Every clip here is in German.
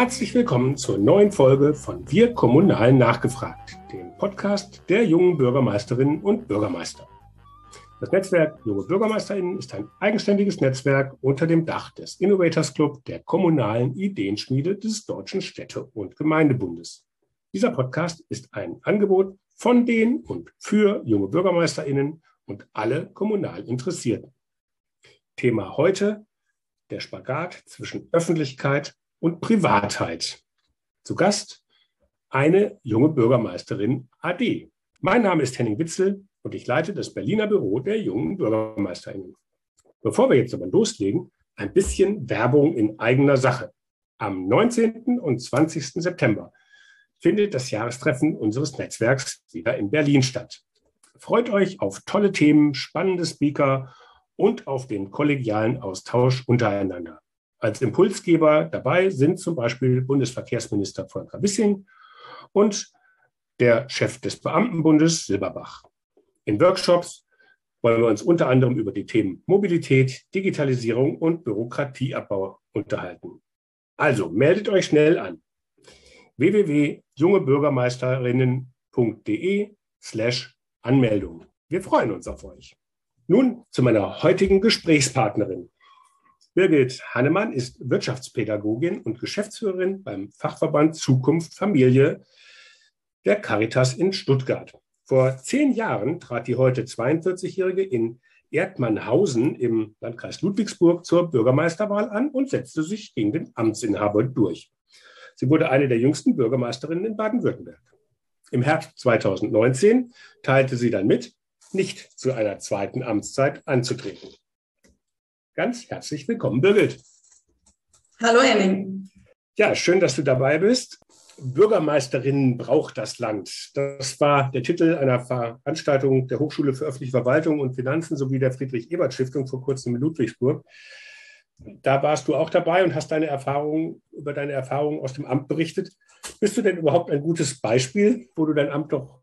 Herzlich willkommen zur neuen Folge von Wir Kommunal nachgefragt, dem Podcast der jungen Bürgermeisterinnen und Bürgermeister. Das Netzwerk Junge BürgermeisterInnen ist ein eigenständiges Netzwerk unter dem Dach des Innovators Club der kommunalen Ideenschmiede des Deutschen Städte- und Gemeindebundes. Dieser Podcast ist ein Angebot von den und für junge BürgermeisterInnen und alle kommunal Interessierten. Thema heute: der Spagat zwischen Öffentlichkeit und Privatheit. Zu Gast eine junge Bürgermeisterin AD. Mein Name ist Henning Witzel und ich leite das Berliner Büro der jungen BürgermeisterInnen. Bevor wir jetzt aber loslegen, ein bisschen Werbung in eigener Sache. Am 19. und 20. September findet das Jahrestreffen unseres Netzwerks wieder in Berlin statt. Freut euch auf tolle Themen, spannende Speaker und auf den kollegialen Austausch untereinander. Als Impulsgeber dabei sind zum Beispiel Bundesverkehrsminister Volker Wissing und der Chef des Beamtenbundes Silberbach. In Workshops wollen wir uns unter anderem über die Themen Mobilität, Digitalisierung und Bürokratieabbau unterhalten. Also meldet euch schnell an. www.jungebürgermeisterinnen.de/Anmeldung. Wir freuen uns auf euch. Nun zu meiner heutigen Gesprächspartnerin. Birgit Hannemann ist Wirtschaftspädagogin und Geschäftsführerin beim Fachverband Zukunft Familie der Caritas in Stuttgart. Vor 10 Jahren trat die heute 42-Jährige in Erdmannhausen im Landkreis Ludwigsburg zur Bürgermeisterwahl an und setzte sich gegen den Amtsinhaber durch. Sie wurde eine der jüngsten Bürgermeisterinnen in Baden-Württemberg. Im Herbst 2019 teilte sie dann mit, nicht zu einer zweiten Amtszeit anzutreten. Ganz herzlich willkommen, Birgit. Hallo, Henning. Ja, schön, dass du dabei bist. Bürgermeisterinnen braucht das Land. Das war der Titel einer Veranstaltung der Hochschule für öffentliche Verwaltung und Finanzen sowie der Friedrich-Ebert-Stiftung vor kurzem in Ludwigsburg. Da warst du auch dabei und hast über deine Erfahrungen aus dem Amt berichtet. Bist du denn überhaupt ein gutes Beispiel, wo du dein Amt doch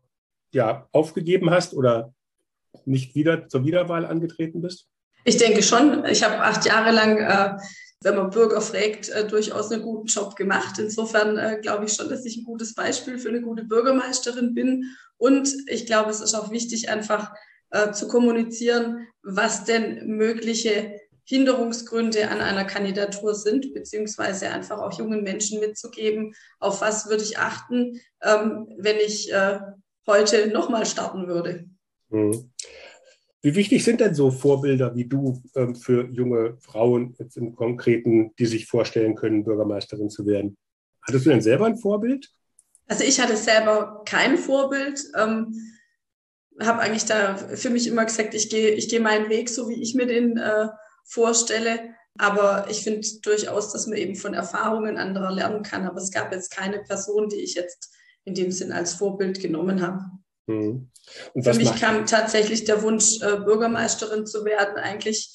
aufgegeben hast oder nicht wieder zur Wiederwahl angetreten bist? Ich denke schon. Ich habe 8 Jahre lang, wenn man Bürger fragt, durchaus einen guten Job gemacht. Insofern glaube ich schon, dass ich ein gutes Beispiel für eine gute Bürgermeisterin bin. Und ich glaube, es ist auch wichtig, einfach zu kommunizieren, was denn mögliche Hinderungsgründe an einer Kandidatur sind, beziehungsweise einfach auch jungen Menschen mitzugeben, auf was würde ich achten, wenn ich heute nochmal starten würde. Mhm. Wie wichtig sind denn so Vorbilder wie du für junge Frauen jetzt im Konkreten, die sich vorstellen können, Bürgermeisterin zu werden? Hattest du denn selber ein Vorbild? Also ich hatte selber kein Vorbild, habe eigentlich da für mich immer gesagt, ich gehe meinen Weg, so wie ich mir den vorstelle. Aber ich finde durchaus, dass man eben von Erfahrungen anderer lernen kann. Aber es gab jetzt keine Person, die ich jetzt in dem Sinn als Vorbild genommen habe. Und für mich kam tatsächlich der Wunsch, Bürgermeisterin zu werden, eigentlich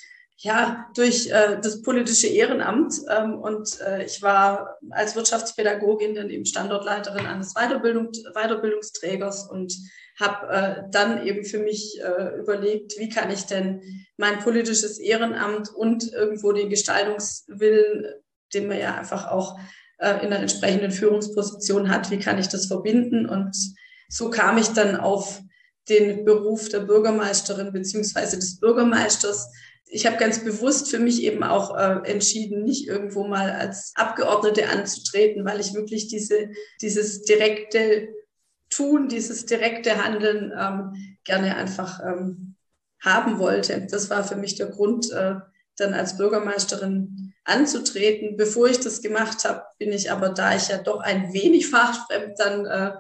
durch das politische Ehrenamt. Ich war als Wirtschaftspädagogin dann eben Standortleiterin eines Weiterbildungsträgers und habe dann eben für mich überlegt, wie kann ich denn mein politisches Ehrenamt und irgendwo den Gestaltungswillen, den man ja einfach auch in einer entsprechenden Führungsposition hat, wie kann ich das verbinden? Und so kam ich dann auf den Beruf der Bürgermeisterin beziehungsweise des Bürgermeisters. Ich habe ganz bewusst für mich eben auch entschieden, nicht irgendwo mal als Abgeordnete anzutreten, weil ich wirklich dieses direkte Tun, dieses direkte Handeln gerne einfach haben wollte. Das war für mich der Grund, dann als Bürgermeisterin anzutreten. Bevor ich das gemacht habe, bin ich aber, da ich ja doch ein wenig fachfremd dann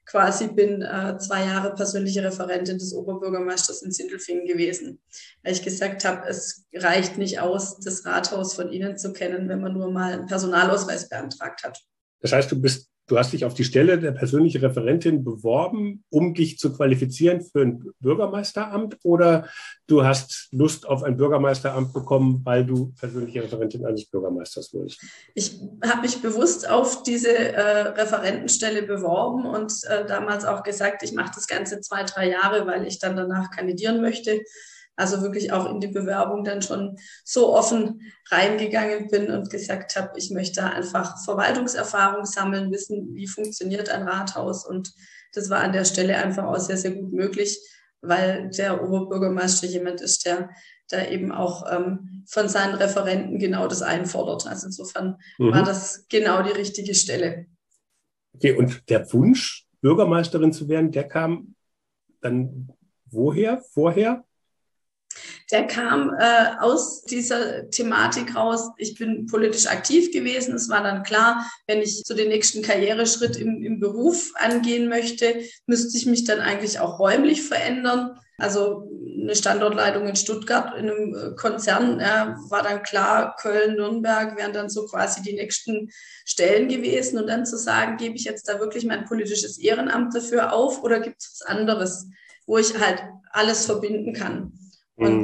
bin 2 Jahre persönliche Referentin des Oberbürgermeisters in Sindelfingen gewesen, weil ich gesagt habe, es reicht nicht aus, das Rathaus von Ihnen zu kennen, wenn man nur mal einen Personalausweis beantragt hat. Das heißt, du hast dich auf die Stelle der persönlichen Referentin beworben, um dich zu qualifizieren für ein Bürgermeisteramt, oder du hast Lust auf ein Bürgermeisteramt bekommen, weil du persönliche Referentin eines Bürgermeisters wurdest? Ich habe mich bewusst auf diese Referentenstelle beworben und damals auch gesagt, ich mache das Ganze 2-3 Jahre, weil ich dann danach kandidieren möchte. Also wirklich auch in die Bewerbung dann schon so offen reingegangen bin und gesagt habe, ich möchte einfach Verwaltungserfahrung sammeln, wissen, wie funktioniert ein Rathaus. Und das war an der Stelle einfach auch sehr, sehr gut möglich, weil der Oberbürgermeister jemand ist, der da eben auch von seinen Referenten genau das einfordert. Also insofern war das genau die richtige Stelle. Okay, und der Wunsch, Bürgermeisterin zu werden, der kam dann woher? Vorher? Der kam aus dieser Thematik raus. Ich bin politisch aktiv gewesen. Es war dann klar, wenn ich so den nächsten Karriereschritt im Beruf angehen möchte, müsste ich mich dann eigentlich auch räumlich verändern. Also eine Standortleitung in Stuttgart in einem Konzern war dann klar, Köln, Nürnberg wären dann so quasi die nächsten Stellen gewesen. Und dann zu sagen, gebe ich jetzt da wirklich mein politisches Ehrenamt dafür auf oder gibt es was anderes, wo ich halt alles verbinden kann. Und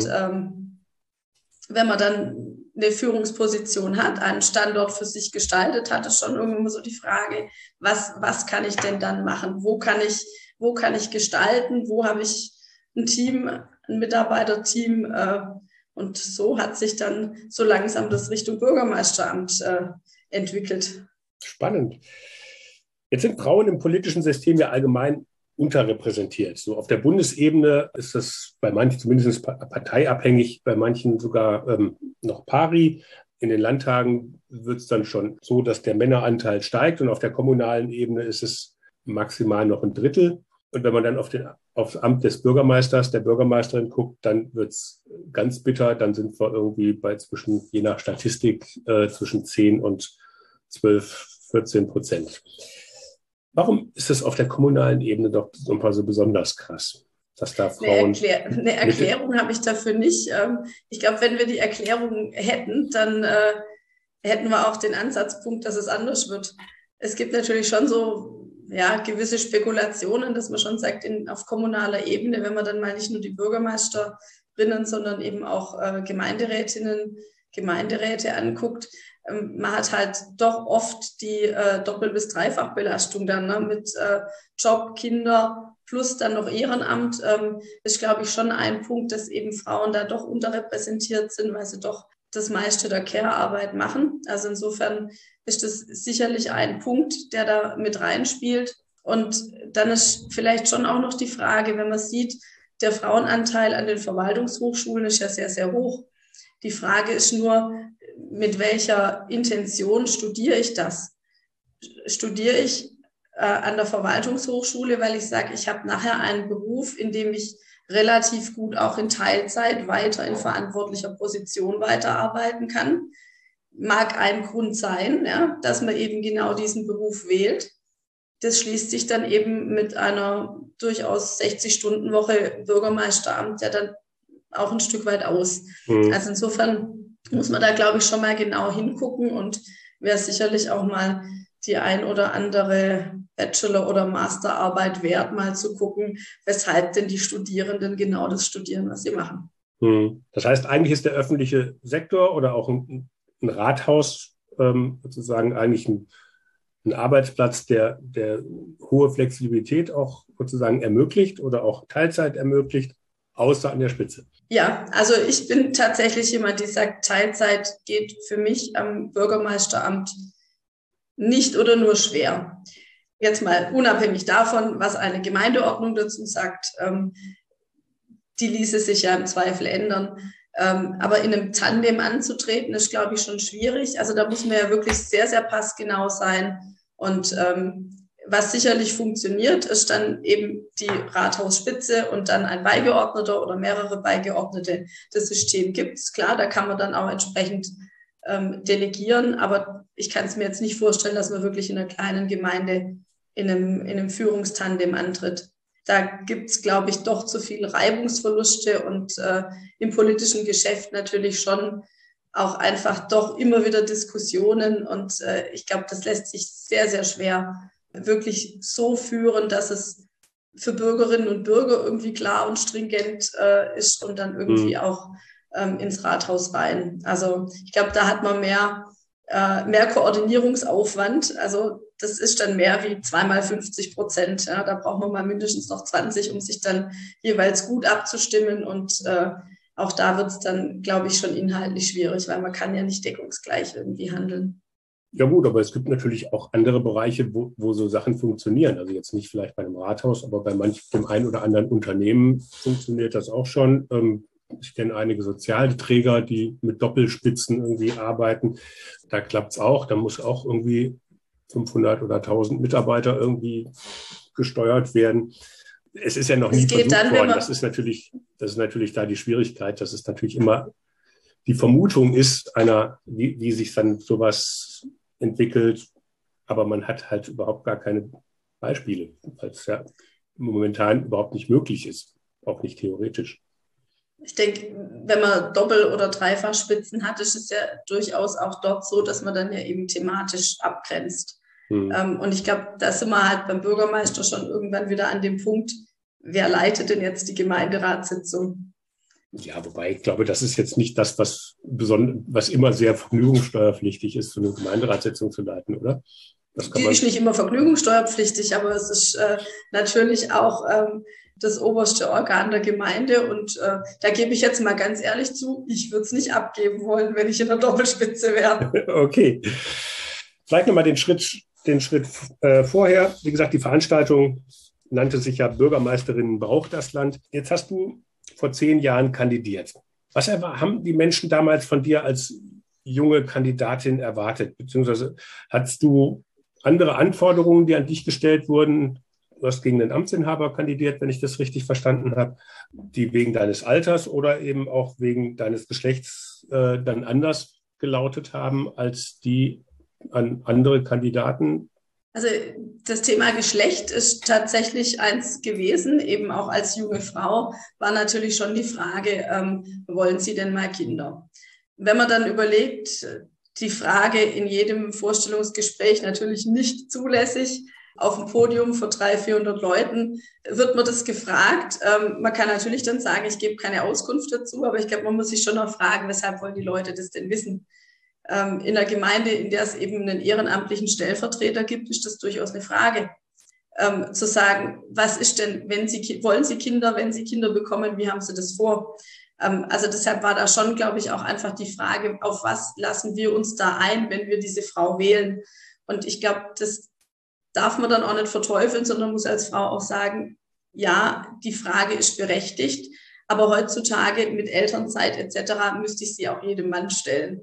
wenn man dann eine Führungsposition hat, einen Standort für sich gestaltet hat, ist schon irgendwo so die Frage, was kann ich denn dann machen? Wo kann ich gestalten? Wo habe ich ein Team, ein Mitarbeiterteam? Und so hat sich dann so langsam das Richtung Bürgermeisteramt entwickelt. Spannend. Jetzt sind Frauen im politischen System ja allgemein unterrepräsentiert. So auf der Bundesebene ist das bei manchen zumindest parteiabhängig, bei manchen sogar noch pari. In den Landtagen wird es dann schon so, dass der Männeranteil steigt und auf der kommunalen Ebene ist es maximal noch ein Drittel. Und wenn man dann aufs Amt des Bürgermeisters, der Bürgermeisterin guckt, dann wird es ganz bitter. Dann sind wir irgendwie bei je nach Statistik, zwischen 10 und 12-14%. Warum ist es auf der kommunalen Ebene doch so besonders krass, dass da Frauen... Eine Erklärung habe ich dafür nicht. Ich glaube, wenn wir die Erklärung hätten, dann hätten wir auch den Ansatzpunkt, dass es anders wird. Es gibt natürlich schon so gewisse Spekulationen, dass man schon sagt, auf kommunaler Ebene, wenn man dann mal nicht nur die Bürgermeisterinnen, sondern eben auch Gemeinderätinnen, Gemeinderäte anguckt, man hat halt doch oft die Doppel- bis Dreifachbelastung dann mit Job, Kinder plus dann noch Ehrenamt. Ist, glaube ich, schon ein Punkt, dass eben Frauen da doch unterrepräsentiert sind, weil sie doch das meiste der Care-Arbeit machen. Also insofern ist das sicherlich ein Punkt, der da mit reinspielt. Und dann ist vielleicht schon auch noch die Frage, wenn man sieht, der Frauenanteil an den Verwaltungshochschulen ist ja sehr, sehr hoch. Die Frage ist nur, mit welcher Intention studiere ich das? Studiere ich an der Verwaltungshochschule, weil ich sage, ich habe nachher einen Beruf, in dem ich relativ gut auch in Teilzeit weiter in verantwortlicher Position weiterarbeiten kann? Mag ein Grund sein, dass man eben genau diesen Beruf wählt. Das schließt sich dann eben mit einer durchaus 60-Stunden-Woche Bürgermeisteramt ja dann auch ein Stück weit aus. Also insofern muss man da, glaube ich, schon mal genau hingucken und wäre sicherlich auch mal die ein oder andere Bachelor- oder Masterarbeit wert, mal zu gucken, weshalb denn die Studierenden genau das studieren, was sie machen. Das heißt, eigentlich ist der öffentliche Sektor oder auch ein Rathaus sozusagen eigentlich ein Arbeitsplatz, der hohe Flexibilität auch sozusagen ermöglicht oder auch Teilzeit ermöglicht, außer an der Spitze. Ja, also ich bin tatsächlich jemand, die sagt, Teilzeit geht für mich am Bürgermeisteramt nicht oder nur schwer. Jetzt mal unabhängig davon, was eine Gemeindeordnung dazu sagt, die ließe sich ja im Zweifel ändern. Aber in einem Tandem anzutreten, ist, glaube ich, schon schwierig. Also da muss man ja wirklich sehr, sehr passgenau sein. Und was sicherlich funktioniert, ist dann eben die Rathausspitze und dann ein Beigeordneter oder mehrere Beigeordnete. Das System gibt es, klar, da kann man dann auch entsprechend delegieren, aber ich kann es mir jetzt nicht vorstellen, dass man wirklich in einer kleinen Gemeinde in einem Führungstandem antritt. Da gibt es, glaube ich, doch zu viele Reibungsverluste und im politischen Geschäft natürlich schon auch einfach doch immer wieder Diskussionen und ich glaube, das lässt sich sehr, sehr schwer wirklich so führen, dass es für Bürgerinnen und Bürger irgendwie klar und stringent ist und dann irgendwie auch ins Rathaus rein. Also ich glaube, da hat man mehr Koordinierungsaufwand. Also das ist dann mehr wie 2x50%. Ja, da braucht man mal mindestens noch 20, um sich dann jeweils gut abzustimmen und auch da wird es dann, glaube ich, schon inhaltlich schwierig, weil man kann ja nicht deckungsgleich irgendwie handeln. Ja gut, aber es gibt natürlich auch andere Bereiche, wo so Sachen funktionieren. Also jetzt nicht vielleicht bei einem Rathaus, aber bei dem einen oder anderen Unternehmen funktioniert das auch schon. Ich kenne einige Sozialträger, die mit Doppelspitzen irgendwie arbeiten. Da klappt es auch. Da muss auch irgendwie 500 oder 1000 Mitarbeiter irgendwie gesteuert werden. Es ist ja noch nie versucht dann, worden. Das ist natürlich da die Schwierigkeit, dass es natürlich immer die Vermutung ist, wie sich dann sowas entwickelt, aber man hat halt überhaupt gar keine Beispiele, weil es ja momentan überhaupt nicht möglich ist, auch nicht theoretisch. Ich denke, wenn man Doppel- oder Dreifachspitzen hat, ist es ja durchaus auch dort so, dass man dann ja eben thematisch abgrenzt. Und ich glaube, da sind wir halt beim Bürgermeister schon irgendwann wieder an dem Punkt, wer leitet denn jetzt die Gemeinderatssitzung? Ja, wobei ich glaube, das ist jetzt nicht das, was immer sehr vergnügungssteuerpflichtig ist, so eine Gemeinderatssitzung zu leiten, oder? Die ist nicht immer vergnügungssteuerpflichtig, aber es ist natürlich auch das oberste Organ der Gemeinde. Und da gebe ich jetzt mal ganz ehrlich zu, ich würde es nicht abgeben wollen, wenn ich in der Doppelspitze wäre. Okay. Vielleicht nochmal den Schritt vorher. Wie gesagt, die Veranstaltung nannte sich ja Bürgermeisterinnen braucht das Land. Jetzt hast du vor 10 Jahren kandidiert. Was haben die Menschen damals von dir als junge Kandidatin erwartet? Beziehungsweise hattest du andere Anforderungen, die an dich gestellt wurden? Du hast gegen den Amtsinhaber kandidiert, wenn ich das richtig verstanden habe, die wegen deines Alters oder eben auch wegen deines Geschlechts dann anders gelautet haben als die an andere Kandidaten. Also das Thema Geschlecht ist tatsächlich eins gewesen, eben auch als junge Frau war natürlich schon die Frage, wollen Sie denn mal Kinder? Wenn man dann überlegt, die Frage in jedem Vorstellungsgespräch natürlich nicht zulässig, auf dem Podium vor 300, 400 Leuten wird man das gefragt. Man kann natürlich dann sagen, ich gebe keine Auskunft dazu, aber ich glaube, man muss sich schon noch fragen, weshalb wollen die Leute das denn wissen? In der Gemeinde, in der es eben einen ehrenamtlichen Stellvertreter gibt, ist das durchaus eine Frage. Zu sagen, was ist denn, wollen Sie Kinder, wenn Sie Kinder bekommen, wie haben Sie das vor? Also deshalb war da schon, glaube ich, auch einfach die Frage, auf was lassen wir uns da ein, wenn wir diese Frau wählen? Und ich glaube, das darf man dann auch nicht verteufeln, sondern muss als Frau auch sagen, ja, die Frage ist berechtigt, aber heutzutage mit Elternzeit etc. müsste ich sie auch jedem Mann stellen.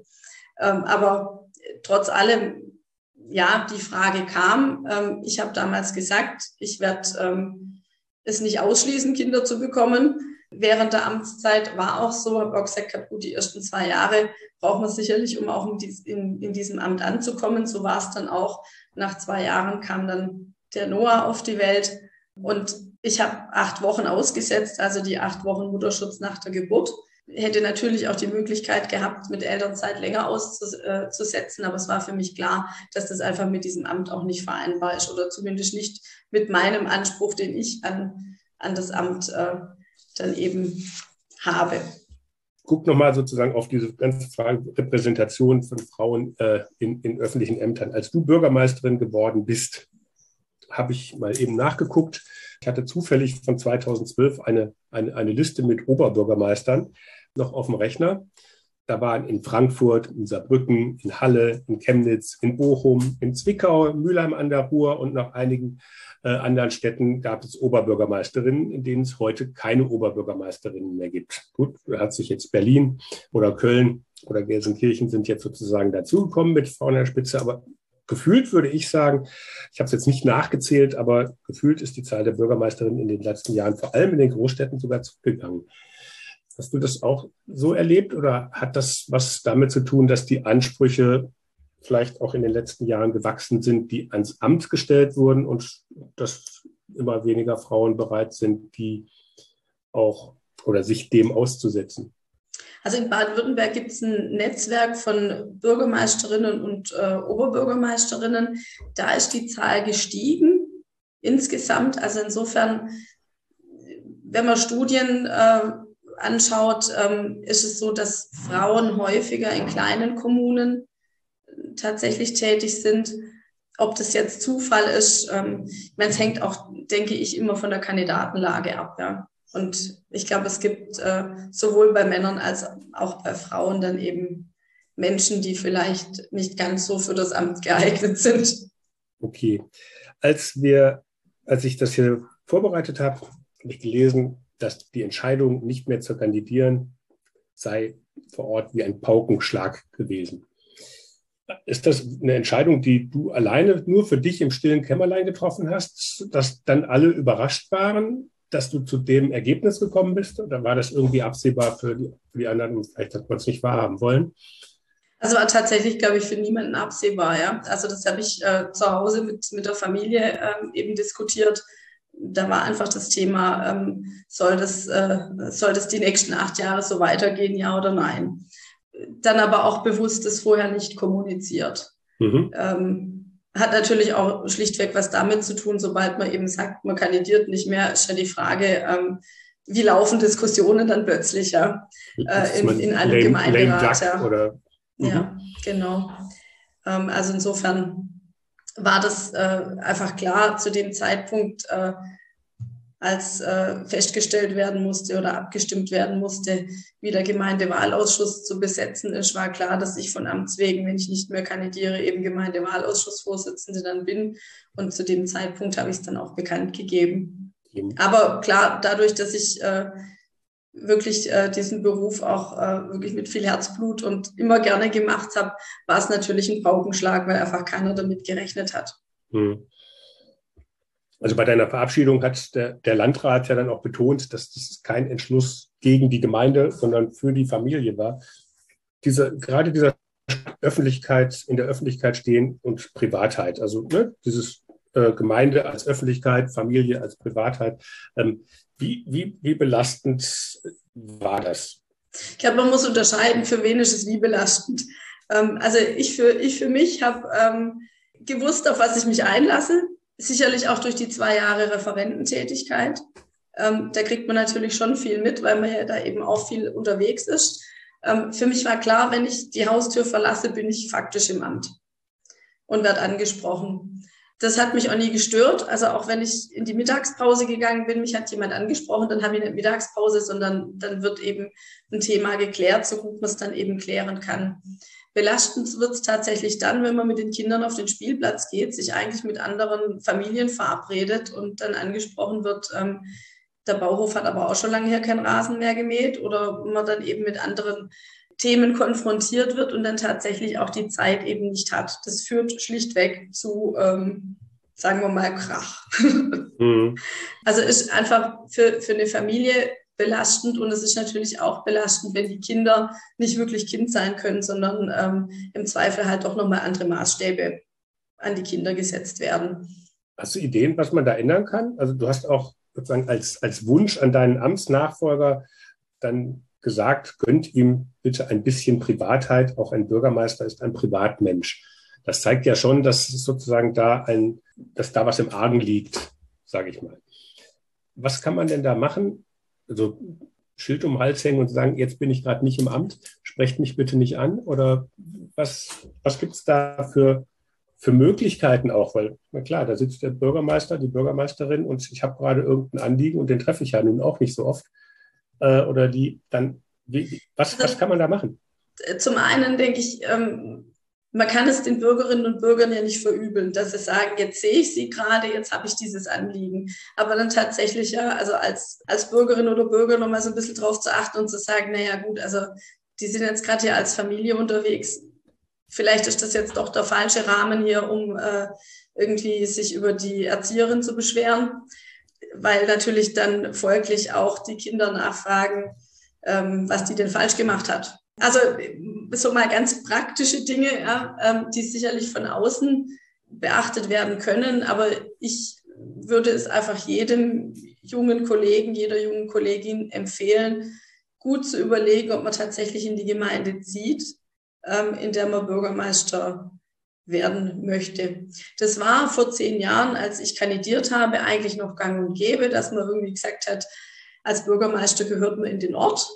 Aber trotz allem, ja, die Frage kam. Ich habe damals gesagt, ich werde es nicht ausschließen, Kinder zu bekommen. Während der Amtszeit war auch so, habe auch gesagt, gut, die ersten 2 Jahre braucht man sicherlich, um auch in diesem Amt anzukommen. So war es dann auch. Nach 2 Jahren kam dann der Noah auf die Welt und ich habe 8 Wochen ausgesetzt, also die 8 Wochen Mutterschutz nach der Geburt. Hätte natürlich auch die Möglichkeit gehabt, mit Elternzeit länger auszusetzen, aber es war für mich klar, dass das einfach mit diesem Amt auch nicht vereinbar ist oder zumindest nicht mit meinem Anspruch, den ich an das Amt dann eben habe. Guck nochmal sozusagen auf diese ganze Frage Repräsentation von Frauen in öffentlichen Ämtern. Als du Bürgermeisterin geworden bist, habe ich mal eben nachgeguckt. Ich hatte zufällig von 2012 eine Liste mit Oberbürgermeistern noch auf dem Rechner. Da waren in Frankfurt, in Saarbrücken, in Halle, in Chemnitz, in Bochum, in Zwickau, Mülheim an der Ruhr und noch einigen anderen Städten gab es Oberbürgermeisterinnen, in denen es heute keine Oberbürgermeisterinnen mehr gibt. Gut, da hat sich jetzt Berlin oder Köln oder Gelsenkirchen sind jetzt sozusagen dazugekommen mit Frauen an der Spitze, aber gefühlt würde ich sagen, ich habe es jetzt nicht nachgezählt, aber gefühlt ist die Zahl der Bürgermeisterinnen in den letzten Jahren, vor allem in den Großstädten, sogar zurückgegangen. Hast du das auch so erlebt oder hat das was damit zu tun, dass die Ansprüche vielleicht auch in den letzten Jahren gewachsen sind, die ans Amt gestellt wurden und dass immer weniger Frauen bereit sind, die auch oder sich dem auszusetzen? Also in Baden-Württemberg gibt es ein Netzwerk von Bürgermeisterinnen und Oberbürgermeisterinnen. Da ist die Zahl gestiegen insgesamt. Also insofern, wenn man Studien anschaut, ist es so, dass Frauen häufiger in kleinen Kommunen tatsächlich tätig sind. Ob das jetzt Zufall ist, ich meine, es hängt auch, denke ich, immer von der Kandidatenlage ab. Ja. Und ich glaube, es gibt sowohl bei Männern als auch bei Frauen dann eben Menschen, die vielleicht nicht ganz so für das Amt geeignet sind. Okay. Als ich das hier vorbereitet habe, habe ich gelesen, dass die Entscheidung, nicht mehr zu kandidieren, sei vor Ort wie ein Paukenschlag gewesen. Ist das eine Entscheidung, die du alleine nur für dich im stillen Kämmerlein getroffen hast, dass dann alle überrascht waren, dass du zu dem Ergebnis gekommen bist? Oder war das irgendwie absehbar für die anderen und vielleicht hat man es nicht wahrhaben wollen? Also war tatsächlich, glaube ich, für niemanden absehbar. Ja? Also das habe ich zu Hause mit der Familie eben diskutiert. Da war einfach das Thema, soll das die nächsten 8 Jahre so weitergehen, ja oder nein? Dann aber auch bewusst das vorher nicht kommuniziert. Hat natürlich auch schlichtweg was damit zu tun, sobald man eben sagt, man kandidiert nicht mehr, ist ja die Frage, wie laufen Diskussionen dann plötzlich ja, in einem Gemeinderat. Ja. Oder? Ja, genau. Also insofern war das einfach klar zu dem Zeitpunkt, als festgestellt werden musste oder abgestimmt werden musste, wie der Gemeindewahlausschuss zu besetzen ist, war klar, dass ich von Amts wegen, wenn ich nicht mehr kandidiere, eben Gemeindewahlausschussvorsitzende dann bin. Und zu dem Zeitpunkt habe ich es dann auch bekannt gegeben. Aber klar, dadurch, dass ich wirklich diesen Beruf auch wirklich mit viel Herzblut und immer gerne gemacht habe, war es natürlich ein Paukenschlag, weil einfach keiner damit gerechnet hat. Also bei deiner Verabschiedung hat der Landrat ja dann auch betont, dass das kein Entschluss gegen die Gemeinde, sondern für die Familie war. Gerade dieser Öffentlichkeit, in der Öffentlichkeit stehen und Privatheit, also dieses Gemeinde als Öffentlichkeit, Familie als Privatheit. Wie belastend war das? Ich glaube, man muss unterscheiden, für wen ist es wie belastend. Also ich für mich habe gewusst, auf was ich mich einlasse. Sicherlich auch durch die 2 Jahre Referententätigkeit. Da kriegt man natürlich schon viel mit, weil man ja da eben auch viel unterwegs ist. Für mich war klar, wenn ich die Haustür verlasse, bin ich faktisch im Amt und werde angesprochen. Das hat mich auch nie gestört. Also auch wenn ich in die Mittagspause gegangen bin, mich hat jemand angesprochen, dann habe ich nicht Mittagspause, sondern dann wird eben ein Thema geklärt, so gut man es dann eben klären kann. Belastend wird es tatsächlich dann, wenn man mit den Kindern auf den Spielplatz geht, sich eigentlich mit anderen Familien verabredet und dann angesprochen wird, der Bauhof hat aber auch schon lange her keinen Rasen mehr gemäht, oder man dann eben mit anderen Themen konfrontiert wird und dann tatsächlich auch die Zeit eben nicht hat. Das führt schlichtweg zu, sagen wir mal, Krach. Also ist einfach für eine Familie belastend, und es ist natürlich auch belastend, wenn die Kinder nicht wirklich Kind sein können, sondern im Zweifel halt doch nochmal andere Maßstäbe an die Kinder gesetzt werden. Hast du Ideen, was man da ändern kann? Also du hast auch sozusagen als Wunsch an deinen Amtsnachfolger dann gesagt, gönnt ihm bitte ein bisschen Privatheit. Auch ein Bürgermeister ist ein Privatmensch. Das zeigt ja schon, dass sozusagen dass da was im Argen liegt, sage ich mal. Was kann man denn da machen? Also Schild um den Hals hängen und sagen, jetzt bin ich gerade nicht im Amt, sprecht mich bitte nicht an? Oder was gibt es da für Möglichkeiten auch? Weil, na klar, da sitzt der Bürgermeister, die Bürgermeisterin, und ich habe gerade irgendein Anliegen und den treffe ich ja nun auch nicht so oft. Oder was kann man da machen? Zum einen denke ich, man kann es den Bürgerinnen und Bürgern ja nicht verübeln, dass sie sagen, jetzt sehe ich sie gerade, jetzt habe ich dieses Anliegen. Aber dann tatsächlich ja, also als Bürgerin oder Bürger nochmal so ein bisschen drauf zu achten und zu sagen, naja gut, also die sind jetzt gerade hier als Familie unterwegs. Vielleicht ist das jetzt doch der falsche Rahmen hier, um irgendwie sich über die Erzieherin zu beschweren, weil natürlich dann folglich auch die Kinder nachfragen, was die denn falsch gemacht hat. Also so mal ganz praktische Dinge, ja, die sicherlich von außen beachtet werden können, aber ich würde es einfach jedem jungen Kollegen, jeder jungen Kollegin empfehlen, gut zu überlegen, ob man tatsächlich in die Gemeinde zieht, in der man Bürgermeister werden möchte. Das war vor 10 Jahren, als ich kandidiert habe, eigentlich noch gang und gäbe, dass man irgendwie gesagt hat, als Bürgermeister gehört man in den Ort.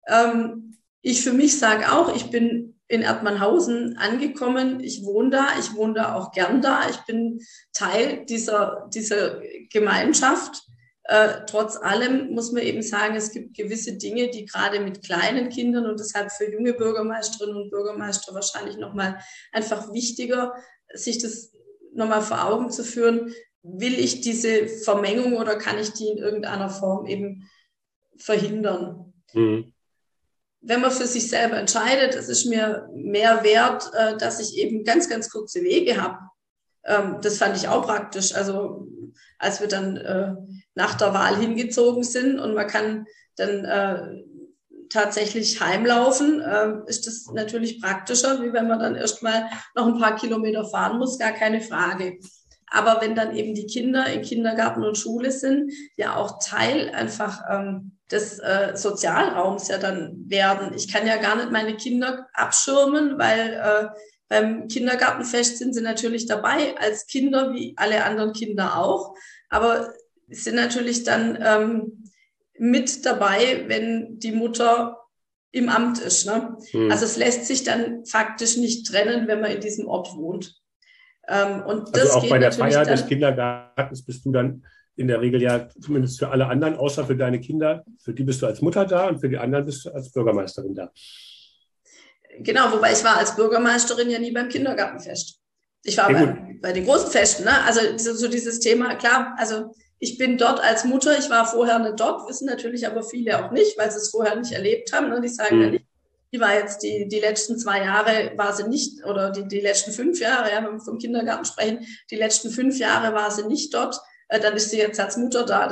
Ich für mich sage auch, ich bin in Erdmannhausen angekommen, ich wohne da auch gern da, ich bin Teil dieser Gemeinschaft. Trotz allem muss man eben sagen, es gibt gewisse Dinge, die gerade mit kleinen Kindern und deshalb für junge Bürgermeisterinnen und Bürgermeister wahrscheinlich nochmal einfach wichtiger, sich das nochmal vor Augen zu führen. Will ich diese Vermengung oder kann ich die in irgendeiner Form eben verhindern? Mhm. Wenn man für sich selber entscheidet, es ist mir mehr wert, dass ich eben ganz, ganz kurze Wege habe. Das fand ich auch praktisch. Also als wir dann nach der Wahl hingezogen sind und man kann dann tatsächlich heimlaufen, ist das natürlich praktischer, wie wenn man dann erstmal noch ein paar Kilometer fahren muss, gar keine Frage. Aber wenn dann eben die Kinder in Kindergarten und Schule sind, ja auch Teil einfach des Sozialraums ja dann werden. Ich kann ja gar nicht meine Kinder abschirmen, weil beim Kindergartenfest sind sie natürlich dabei, als Kinder wie alle anderen Kinder auch, aber sind natürlich dann mit dabei, wenn die Mutter im Amt ist. Ne? Also es lässt sich dann faktisch nicht trennen, wenn man in diesem Ort wohnt. Und das also auch geht bei der Feier des Kindergartens bist du dann in der Regel ja zumindest für alle anderen, außer für deine Kinder, für die bist du als Mutter da und für die anderen bist du als Bürgermeisterin da. Genau, wobei ich war als Bürgermeisterin ja nie beim Kindergartenfest. Ich war bei den großen Festen, ne? Also so dieses Thema, klar, also ich bin dort als Mutter, ich war vorher nicht dort, wissen natürlich aber viele auch nicht, weil sie es vorher nicht erlebt haben. Ne? Die sagen ja nicht, die war jetzt die letzten 2 Jahre war sie nicht, oder die letzten 5 Jahre, ja, wenn wir vom Kindergarten sprechen, die letzten 5 Jahre war sie nicht dort, dann ist sie jetzt als Mutter da.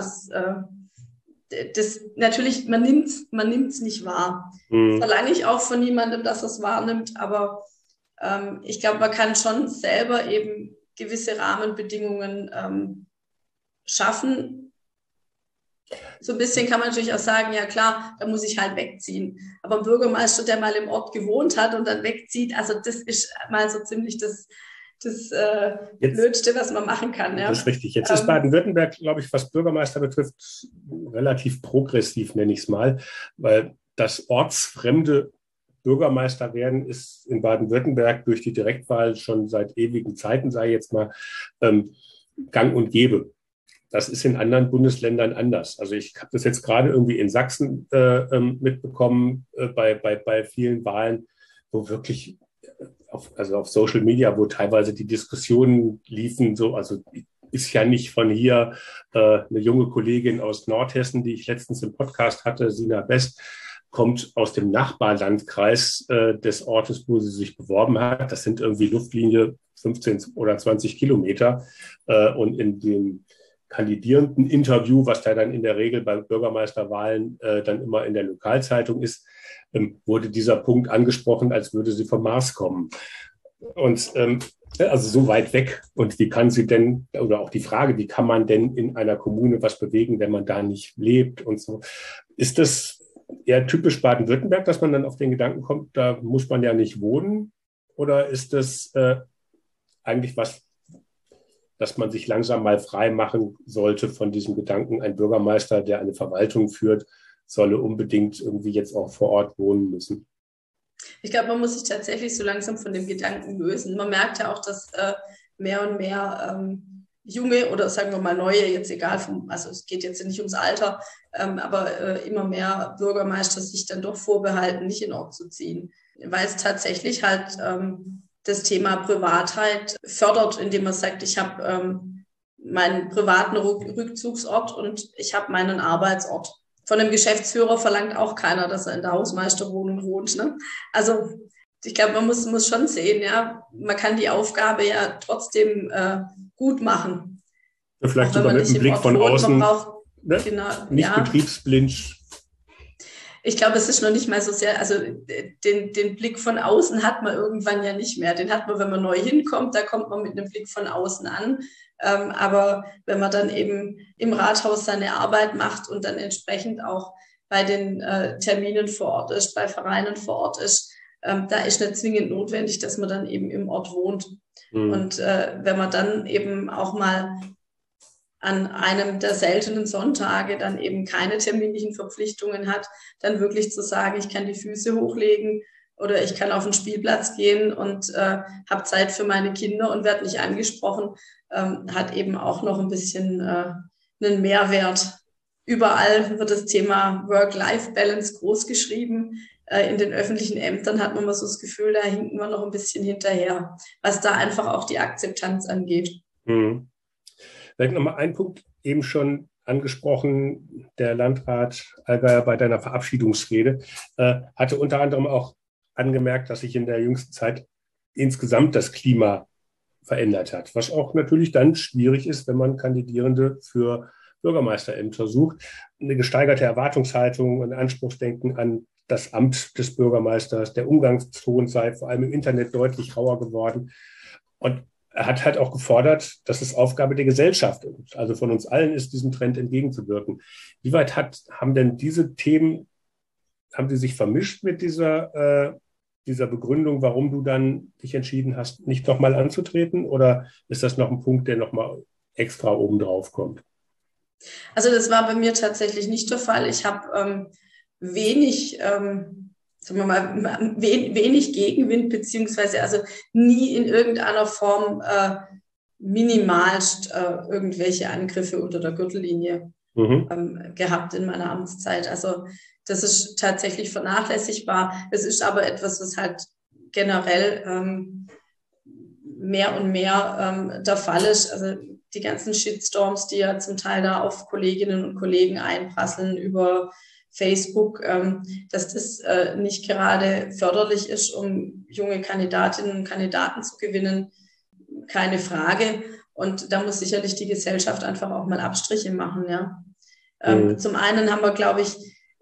Das natürlich, man nimmt's nicht wahr. Das verlange ich auch von niemandem, dass er es wahrnimmt, aber ich glaube, man kann schon selber eben gewisse Rahmenbedingungen schaffen. So ein bisschen kann man natürlich auch sagen, ja klar, da muss ich halt wegziehen. Aber ein Bürgermeister, der mal im Ort gewohnt hat und dann wegzieht, also das ist mal so ziemlich das Blödste, was man machen kann. Ja. Das ist richtig. Jetzt ist Baden-Württemberg, glaube ich, was Bürgermeister betrifft, relativ progressiv, nenne ich es mal, weil das ortsfremde Bürgermeister werden ist in Baden-Württemberg durch die Direktwahl schon seit ewigen Zeiten, sei jetzt mal, gang und gäbe. Das ist in anderen Bundesländern anders. Also ich habe das jetzt gerade irgendwie in Sachsen mitbekommen bei vielen Wahlen, wo wirklich auf Social Media, wo teilweise die Diskussionen liefen, so, also ist ja nicht von hier eine junge Kollegin aus Nordhessen, die ich letztens im Podcast hatte, Sina Best, kommt aus dem Nachbarlandkreis des Ortes, wo sie sich beworben hat. Das sind irgendwie Luftlinie 15 oder 20 Kilometer. Und in dem kandidierenden Interview, was da dann in der Regel bei Bürgermeisterwahlen dann immer in der Lokalzeitung ist, wurde dieser Punkt angesprochen, als würde sie vom Mars kommen. Und also so weit weg. Und wie kann sie denn, oder auch die Frage, wie kann man denn in einer Kommune was bewegen, wenn man da nicht lebt und so. Ist das eher typisch Baden-Württemberg, dass man dann auf den Gedanken kommt, da muss man ja nicht wohnen? Oder ist das eigentlich was, dass man sich langsam mal frei machen sollte von diesem Gedanken, ein Bürgermeister, der eine Verwaltung führt, solle unbedingt irgendwie jetzt auch vor Ort wohnen müssen? Ich glaube, man muss sich tatsächlich so langsam von dem Gedanken lösen. Man merkt ja auch, dass mehr und mehr junge oder sagen wir mal neue, jetzt egal, also es geht jetzt nicht ums Alter, aber immer mehr Bürgermeister sich dann doch vorbehalten, nicht in den Ort zu ziehen, weil es tatsächlich halt das Thema Privatheit fördert, indem man sagt, ich habe meinen privaten Rückzugsort und ich habe meinen Arbeitsort. Von einem Geschäftsführer verlangt auch keiner, dass er in der Hausmeisterwohnung wohnt. Ne? Also ich glaube, man muss schon sehen, ja, man kann die Aufgabe ja trotzdem gut machen. Ja, vielleicht sogar mit einem Blick von außen, ne? Genau, nicht ja. Betriebsblind. Ich glaube, es ist noch nicht mal so sehr, also den Blick von außen hat man irgendwann ja nicht mehr. Den hat man, wenn man neu hinkommt, da kommt man mit einem Blick von außen an. Aber wenn man dann eben im Rathaus seine Arbeit macht und dann entsprechend auch bei den Terminen vor Ort ist, bei Vereinen vor Ort ist, da ist nicht zwingend notwendig, dass man dann eben im Ort wohnt. Und wenn man dann eben auch mal an einem der seltenen Sonntage dann eben keine terminlichen Verpflichtungen hat, dann wirklich zu sagen, ich kann die Füße hochlegen oder ich kann auf den Spielplatz gehen und habe Zeit für meine Kinder und werde nicht angesprochen, hat eben auch noch ein bisschen einen Mehrwert Überall wird das Thema Work-Life-Balance groß geschrieben. In den öffentlichen Ämtern hat man mal so das Gefühl, da hinken wir noch ein bisschen hinterher, was da einfach auch die Akzeptanz angeht. Vielleicht nochmal ein Punkt, eben schon angesprochen, der Landrat Allgeier bei deiner Verabschiedungsrede hatte unter anderem auch angemerkt, dass sich in der jüngsten Zeit insgesamt das Klima verändert hat, was auch natürlich dann schwierig ist, wenn man Kandidierende für Bürgermeisterämter sucht. Eine gesteigerte Erwartungshaltung, ein Anspruchsdenken an das Amt des Bürgermeisters, der Umgangston sei vor allem im Internet deutlich rauer geworden. Und er hat halt auch gefordert, dass es Aufgabe der Gesellschaft ist, also von uns allen ist, diesem Trend entgegenzuwirken. Wie weit haben denn diese Themen, haben sie sich vermischt mit dieser Begründung, warum du dann dich entschieden hast, nicht nochmal anzutreten? Oder ist das noch ein Punkt, der nochmal extra oben drauf kommt? Also das war bei mir tatsächlich nicht der Fall. Ich habe wenig Gegenwind, beziehungsweise also nie in irgendeiner Form minimalst irgendwelche Angriffe unter der Gürtellinie gehabt in meiner Amtszeit. Also das ist tatsächlich vernachlässigbar. Es ist aber etwas, was halt generell mehr und mehr der Fall ist. Also die ganzen Shitstorms, die ja zum Teil da auf Kolleginnen und Kollegen einprasseln über Facebook, dass das nicht gerade förderlich ist, um junge Kandidatinnen und Kandidaten zu gewinnen, keine Frage. Und da muss sicherlich die Gesellschaft einfach auch mal Abstriche machen. Ja. Zum einen haben wir, glaube ich,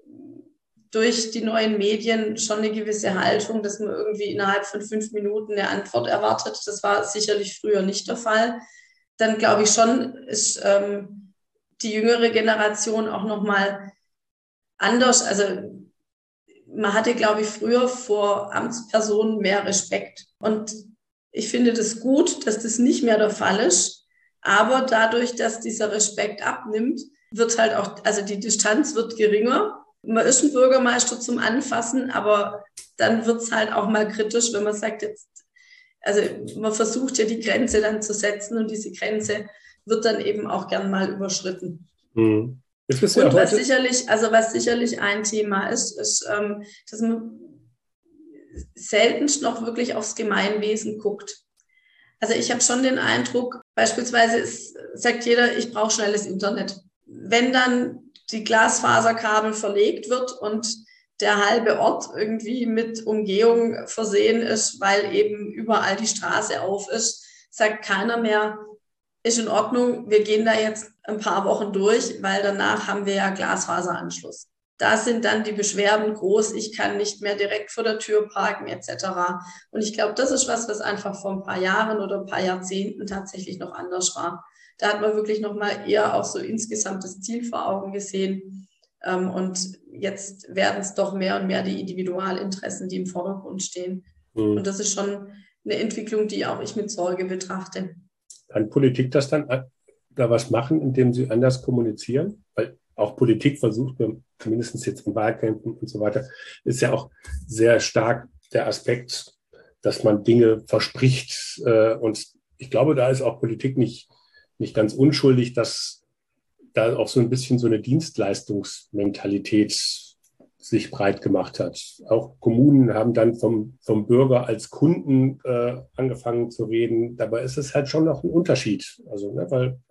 durch die neuen Medien schon eine gewisse Haltung, dass man irgendwie innerhalb von 5 Minuten eine Antwort erwartet. Das war sicherlich früher nicht der Fall. Dann glaube ich schon, ist die jüngere Generation auch nochmal anders. Also man hatte, glaube ich, früher vor Amtspersonen mehr Respekt. Und ich finde das gut, dass das nicht mehr der Fall ist. Aber dadurch, dass dieser Respekt abnimmt, wird halt auch, also die Distanz wird geringer. Man ist ein Bürgermeister zum Anfassen, aber dann wird es halt auch mal kritisch, wenn man sagt, jetzt, also man versucht ja die Grenze dann zu setzen und diese Grenze wird dann eben auch gern mal überschritten. Und was sicherlich ein Thema ist, dass man seltenst noch wirklich aufs Gemeinwesen guckt. Also ich habe schon den Eindruck, beispielsweise sagt jeder, ich brauche schnelles Internet. Wenn dann die Glasfaserkabel verlegt wird und der halbe Ort irgendwie mit Umgehung versehen ist, weil eben überall die Straße auf ist, sagt keiner mehr, ist in Ordnung, wir gehen da jetzt ein paar Wochen durch, weil danach haben wir ja Glasfaseranschluss. Da sind dann die Beschwerden groß, ich kann nicht mehr direkt vor der Tür parken etc. Und ich glaube, das ist was einfach vor ein paar Jahren oder ein paar Jahrzehnten tatsächlich noch anders war. Da hat man wirklich nochmal eher auch so insgesamt das Ziel vor Augen gesehen. Und jetzt werden es doch mehr und mehr die Individualinteressen, die im Vordergrund stehen. Und das ist schon eine Entwicklung, die auch ich mit Sorge betrachte. Kann Politik das dann da was machen, indem sie anders kommunizieren? Weil auch Politik versucht, zumindest jetzt in Wahlkämpfen und so weiter, ist ja auch sehr stark der Aspekt, dass man Dinge verspricht. Und ich glaube, da ist auch Politik nicht ganz unschuldig, dass da auch so ein bisschen so eine Dienstleistungsmentalität sich breit gemacht hat. Auch Kommunen haben dann vom Bürger als Kunden angefangen zu reden. Dabei ist es halt schon noch ein Unterschied. Also, ne, weil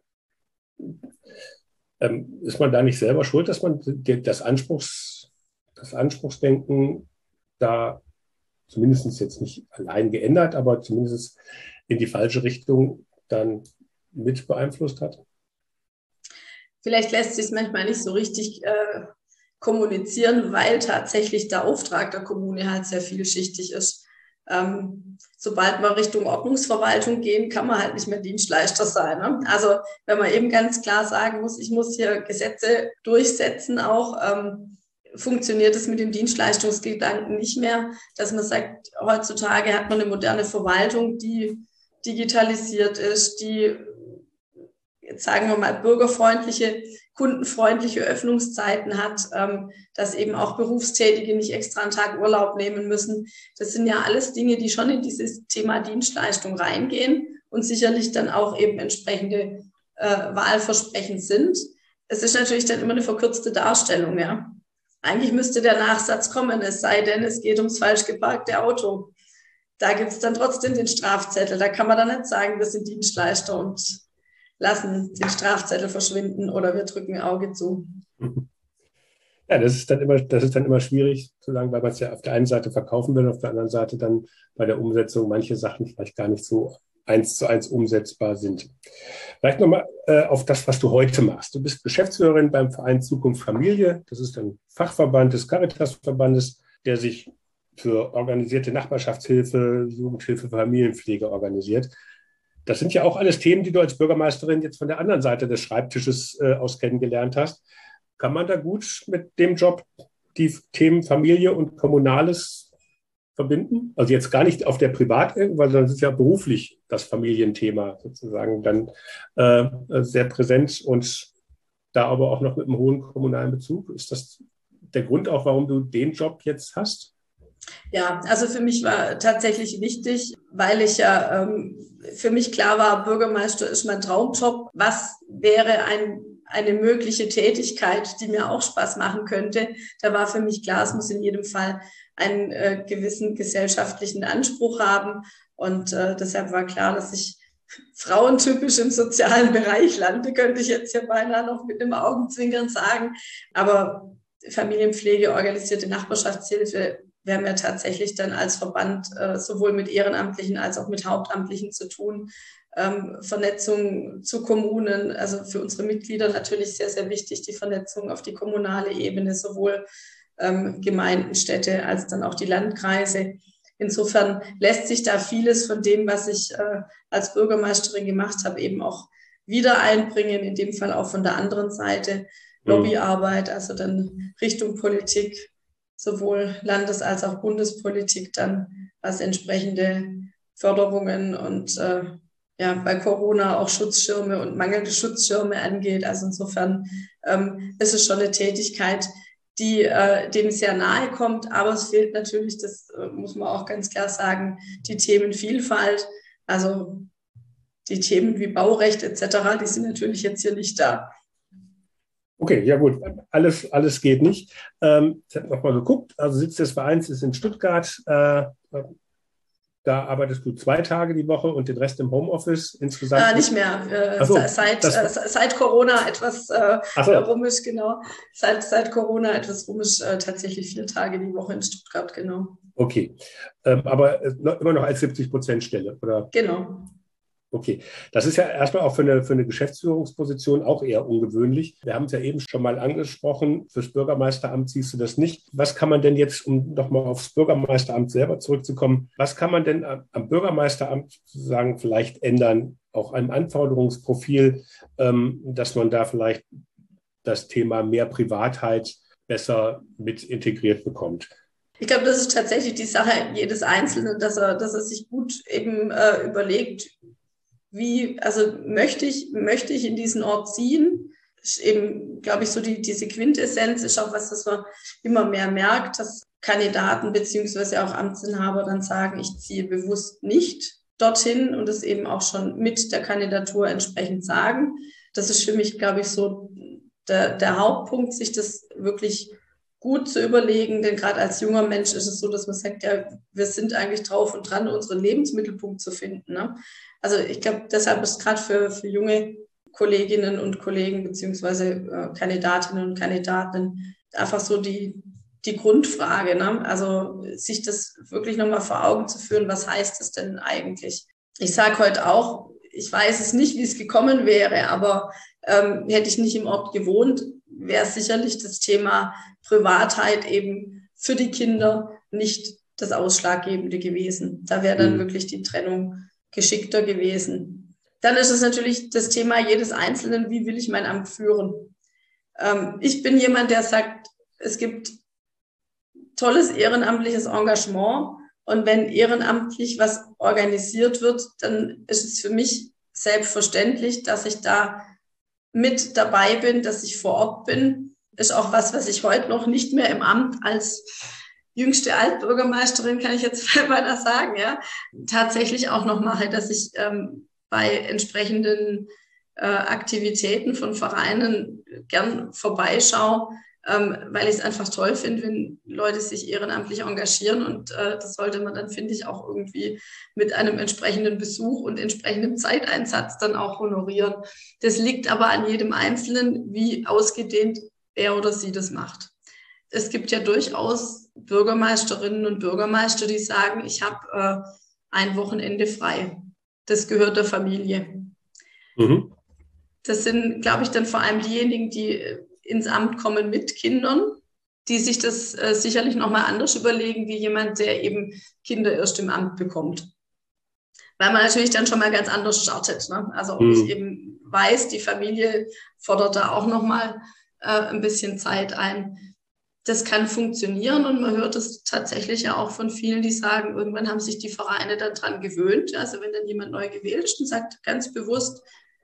ist man da nicht selber schuld, dass man das Anspruchsdenken da zumindest jetzt nicht allein geändert, aber zumindest in die falsche Richtung dann mit beeinflusst hat? Vielleicht lässt sich es manchmal nicht so richtig kommunizieren, weil tatsächlich der Auftrag der Kommune halt sehr vielschichtig ist. Sobald wir Richtung Ordnungsverwaltung gehen, kann man halt nicht mehr Dienstleister sein. Ne? Also wenn man eben ganz klar sagen muss, ich muss hier Gesetze durchsetzen auch, funktioniert es mit dem Dienstleistungsgedanken nicht mehr, dass man sagt, heutzutage hat man eine moderne Verwaltung, die digitalisiert ist, die, jetzt sagen wir mal, bürgerfreundliche, kundenfreundliche Öffnungszeiten hat, dass eben auch Berufstätige nicht extra einen Tag Urlaub nehmen müssen. Das sind ja alles Dinge, die schon in dieses Thema Dienstleistung reingehen und sicherlich dann auch eben entsprechende Wahlversprechen sind. es ist natürlich dann immer eine verkürzte Darstellung, ja. Eigentlich müsste der Nachsatz kommen, es sei denn, es geht ums falsch geparkte Auto. Da gibt es dann trotzdem den Strafzettel. Da kann man dann nicht sagen, wir sind Dienstleister und lassen den Strafzettel verschwinden oder wir drücken ein Auge zu. Ja, das ist dann immer schwierig zu sagen, weil man es ja auf der einen Seite verkaufen will, auf der anderen Seite dann bei der Umsetzung manche Sachen vielleicht gar nicht so 1:1 umsetzbar sind. Vielleicht nochmal auf das, was du heute machst. Du bist Geschäftsführerin beim Verein Zukunft Familie. Das ist ein Fachverband des Caritas-Verbandes, der sich für organisierte Nachbarschaftshilfe, Jugendhilfe, Familienpflege organisiert. Das sind ja auch alles Themen, die du als Bürgermeisterin jetzt von der anderen Seite des Schreibtisches aus kennengelernt hast. Kann man da gut mit dem Job die Themen Familie und Kommunales verbinden? Also jetzt gar nicht auf der Privatebene, weil das ist ja beruflich das Familienthema sozusagen dann sehr präsent und da aber auch noch mit einem hohen kommunalen Bezug. Ist das der Grund auch, warum du den Job jetzt hast? Ja, also für mich war tatsächlich wichtig, weil ich ja für mich klar war, Bürgermeister ist mein Traumjob. Was wäre eine mögliche Tätigkeit, die mir auch Spaß machen könnte? Da war für mich klar, es muss in jedem Fall einen gewissen gesellschaftlichen Anspruch haben. Und deshalb war klar, dass ich frauentypisch im sozialen Bereich lande, könnte ich jetzt ja beinahe noch mit einem Augenzwinkern sagen. Aber Familienpflege, organisierte Nachbarschaftshilfe, wir haben ja tatsächlich dann als Verband sowohl mit Ehrenamtlichen als auch mit Hauptamtlichen zu tun. Vernetzung zu Kommunen, also für unsere Mitglieder natürlich sehr, sehr wichtig, die Vernetzung auf die kommunale Ebene, sowohl Gemeinden, Städte als dann auch die Landkreise. Insofern lässt sich da vieles von dem, was ich als Bürgermeisterin gemacht habe, eben auch wieder einbringen, in dem Fall auch von der anderen Seite. Lobbyarbeit, also dann Richtung Politik, sowohl Landes- als auch Bundespolitik dann, was entsprechende Förderungen und bei Corona auch Schutzschirme und mangelnde Schutzschirme angeht. Also insofern ist es schon eine Tätigkeit, die dem sehr nahe kommt, aber es fehlt natürlich, das muss man auch ganz klar sagen, die Themenvielfalt, also die Themen wie Baurecht etc., die sind natürlich jetzt hier nicht da. Okay, ja gut, alles geht nicht. Ich habe nochmal geguckt, also Sitz des Vereins ist in Stuttgart. Da arbeitest du 2 Tage die Woche und den Rest im Homeoffice insgesamt? Nicht mehr. Seit Corona etwas rumisch, genau. Seit Corona etwas rumisch, tatsächlich 4 Tage die Woche in Stuttgart, genau. Okay, aber immer noch als 70% Stelle, oder? Genau. Okay, das ist ja erstmal auch für eine Geschäftsführungsposition auch eher ungewöhnlich. Wir haben es ja eben schon mal angesprochen, fürs Bürgermeisteramt siehst du das nicht. Was kann man denn jetzt, um nochmal aufs Bürgermeisteramt selber zurückzukommen, was kann man denn am Bürgermeisteramt sozusagen vielleicht ändern, auch am Anforderungsprofil, dass man da vielleicht das Thema mehr Privatheit besser mit integriert bekommt? Ich glaube, das ist tatsächlich die Sache jedes Einzelnen, dass er sich gut eben überlegt, möchte ich in diesen Ort ziehen? Ist eben, glaube ich, so diese Quintessenz ist auch was, das man immer mehr merkt, dass Kandidaten beziehungsweise auch Amtsinhaber dann sagen, ich ziehe bewusst nicht dorthin und es eben auch schon mit der Kandidatur entsprechend sagen. Das ist für mich, glaube ich, so der Hauptpunkt, sich das wirklich gut zu überlegen, denn gerade als junger Mensch ist es so, dass man sagt, ja, wir sind eigentlich drauf und dran, unseren Lebensmittelpunkt zu finden. Ne? Also ich glaube, deshalb ist gerade für junge Kolleginnen und Kollegen beziehungsweise Kandidatinnen und Kandidaten einfach so die Grundfrage. Ne? Also sich das wirklich nochmal vor Augen zu führen, was heißt es denn eigentlich? Ich sage heute auch, ich weiß es nicht, wie es gekommen wäre, aber hätte ich nicht im Ort gewohnt, wäre sicherlich das Thema Privatheit eben für die Kinder nicht das Ausschlaggebende gewesen. Da wäre dann wirklich die Trennung geschickter gewesen. Dann ist es natürlich das Thema jedes Einzelnen, wie will ich mein Amt führen? Ich bin jemand, der sagt, es gibt tolles ehrenamtliches Engagement und wenn ehrenamtlich was organisiert wird, dann ist es für mich selbstverständlich, dass ich da mit dabei bin, dass ich vor Ort bin. Ist auch was ich heute noch nicht mehr im Amt als jüngste Altbürgermeisterin, kann ich jetzt beinahe sagen, ja, tatsächlich auch noch mache, dass ich bei entsprechenden Aktivitäten von Vereinen gern vorbeischaue, weil ich es einfach toll finde, wenn Leute sich ehrenamtlich engagieren und das sollte man dann, finde ich, auch irgendwie mit einem entsprechenden Besuch und entsprechendem Zeiteinsatz dann auch honorieren. Das liegt aber an jedem Einzelnen, wie ausgedehnt er oder sie das macht. Es gibt ja durchaus Bürgermeisterinnen und Bürgermeister, die sagen, ich habe ein Wochenende frei. Das gehört der Familie. Mhm. Das sind, glaube ich, dann vor allem diejenigen, die ins Amt kommen mit Kindern, die sich das sicherlich nochmal anders überlegen, wie jemand, der eben Kinder erst im Amt bekommt. Weil man natürlich dann schon mal ganz anders startet. Ne? Also ob ich eben weiß, die Familie fordert da auch nochmal ein bisschen Zeit ein. Das kann funktionieren und man hört es tatsächlich ja auch von vielen, die sagen, irgendwann haben sich die Vereine dann dran gewöhnt. Also wenn dann jemand neu gewählt ist und sagt ganz bewusst,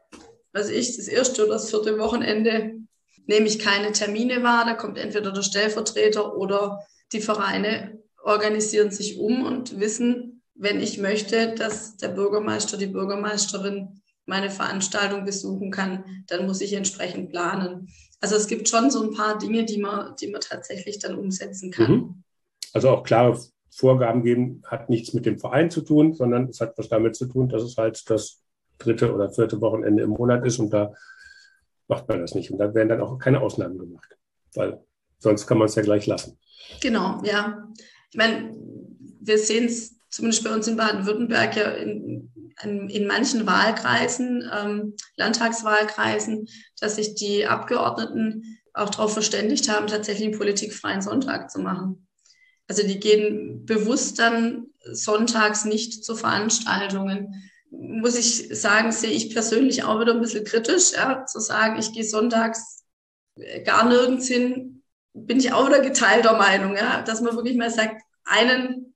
das erste oder das vierte Wochenende nehme ich keine Termine wahr, da kommt entweder der Stellvertreter oder die Vereine organisieren sich um und wissen, wenn ich möchte, dass der Bürgermeister, die Bürgermeisterin meine Veranstaltung besuchen kann, dann muss ich entsprechend planen. Also es gibt schon so ein paar Dinge, die man tatsächlich dann umsetzen kann. Also auch klare Vorgaben geben, hat nichts mit dem Verein zu tun, sondern es hat was damit zu tun, dass es halt das 3. oder 4. Wochenende im Monat ist und da macht man das nicht. Und da werden dann auch keine Ausnahmen gemacht, weil sonst kann man es ja gleich lassen. Genau, ja. Ich meine, wir sehen es zumindest bei uns in Baden-Württemberg ja in manchen Wahlkreisen, Landtagswahlkreisen, dass sich die Abgeordneten auch darauf verständigt haben, tatsächlich einen politikfreien Sonntag zu machen. Also die gehen bewusst dann sonntags nicht zu Veranstaltungen. Muss ich sagen, sehe ich persönlich auch wieder ein bisschen kritisch, ja, zu sagen, ich gehe sonntags gar nirgends hin, bin ich auch wieder geteilter Meinung, ja, dass man wirklich mal sagt, ein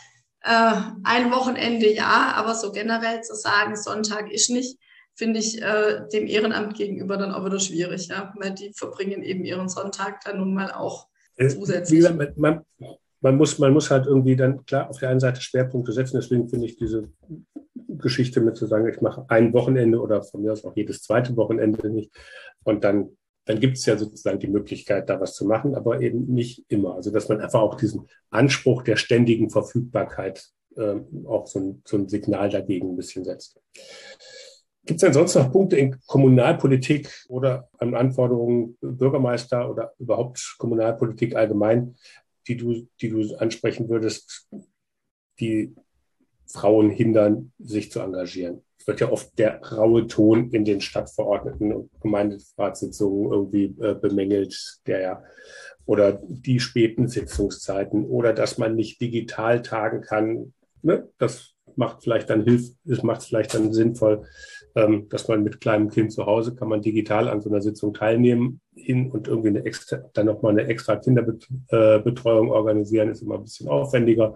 Wochenende ja, aber so generell zu sagen, Sonntag ist nicht, finde ich dem Ehrenamt gegenüber dann auch wieder schwierig, ja, weil die verbringen eben ihren Sonntag dann nun mal auch zusätzlich. Wie gesagt, man muss halt irgendwie dann, klar, auf der einen Seite Schwerpunkte setzen, deswegen finde ich diese Geschichte mit zu sagen, ich mache ein Wochenende oder von mir aus auch jedes zweite Wochenende nicht und dann gibt es ja sozusagen die Möglichkeit, da was zu machen, aber eben nicht immer. Also dass man einfach auch diesen Anspruch der ständigen Verfügbarkeit auch so ein Signal dagegen ein bisschen setzt. Gibt es denn sonst noch Punkte in Kommunalpolitik oder an Anforderungen Bürgermeister oder überhaupt Kommunalpolitik allgemein, die du ansprechen würdest, die Frauen hindern, sich zu engagieren? Es wird ja oft der raue Ton in den Stadtverordneten- und Gemeinderatssitzungen irgendwie bemängelt, oder die späten Sitzungszeiten oder dass man nicht digital tagen kann. Ne? Das macht vielleicht dann sinnvoll, dass man mit kleinem Kind zu Hause kann man digital an so einer Sitzung teilnehmen und irgendwie dann nochmal eine extra Kinderbetreuung organisieren, ist immer ein bisschen aufwendiger.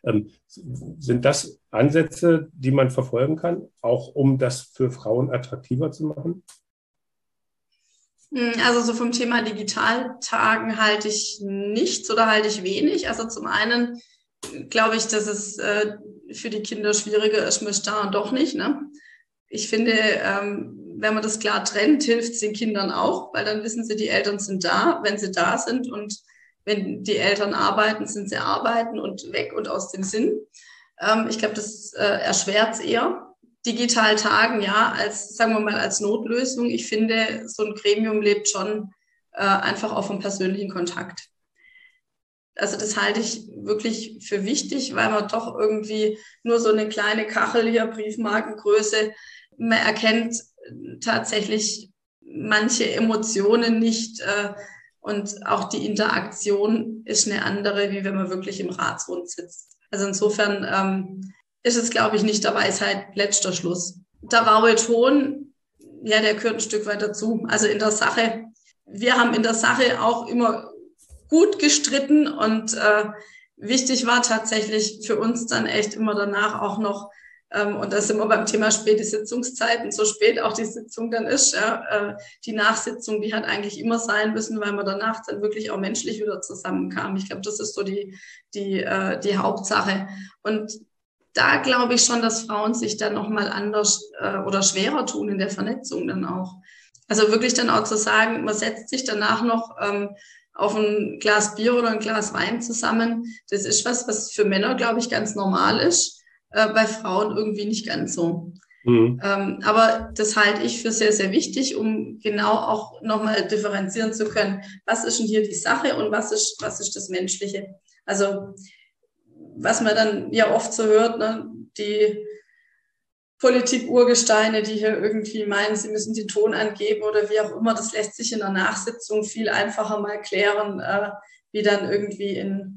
Sind das Ansätze, die man verfolgen kann, auch um das für Frauen attraktiver zu machen? Also so vom Thema Digitaltagen halte ich nichts oder halte ich wenig. Also zum einen glaube ich, dass es für die Kinder schwieriger ist, mit da und doch nicht. Ne? Ich finde, wenn man das klar trennt, hilft es den Kindern auch, weil dann wissen sie, die Eltern sind da, wenn sie da sind und wenn die Eltern arbeiten, sind sie arbeiten und weg und aus dem Sinn. Ich glaube, das erschwert es eher. Digital tagen, ja, sagen wir mal, als Notlösung. Ich finde, so ein Gremium lebt schon einfach auch vom persönlichen Kontakt. Also das halte ich wirklich für wichtig, weil man doch irgendwie nur so eine kleine Kachel hier, Briefmarkengröße, man erkennt tatsächlich manche Emotionen nicht und auch die Interaktion ist eine andere, wie wenn man wirklich im Ratsrund sitzt. Also insofern ist es, glaube ich, nicht der Weisheit letzter Schluss. Der raue Ton, ja, der gehört ein Stück weit dazu. Also in der Sache, wir haben in der Sache auch immer gut gestritten und wichtig war tatsächlich für uns dann echt immer danach auch noch, und da sind wir beim Thema späte Sitzungszeiten, so spät auch die Sitzung dann ist, ja, die Nachsitzung, die hat eigentlich immer sein müssen, weil man danach dann wirklich auch menschlich wieder zusammenkam. Ich glaube, das ist so die Hauptsache. Und da glaube ich schon, dass Frauen sich dann nochmal anders oder schwerer tun in der Vernetzung dann auch. Also wirklich dann auch zu sagen, man setzt sich danach noch auf ein Glas Bier oder ein Glas Wein zusammen. Das ist was für Männer, glaube ich, ganz normal ist, bei Frauen irgendwie nicht ganz so. Mhm. Aber das halte ich für sehr, sehr wichtig, um genau auch nochmal differenzieren zu können, was ist denn hier die Sache und was ist das Menschliche. Also was man dann ja oft so hört, ne, die Politik-Urgesteine, die hier irgendwie meinen, sie müssen den Ton angeben oder wie auch immer, das lässt sich in der Nachsitzung viel einfacher mal klären, wie dann irgendwie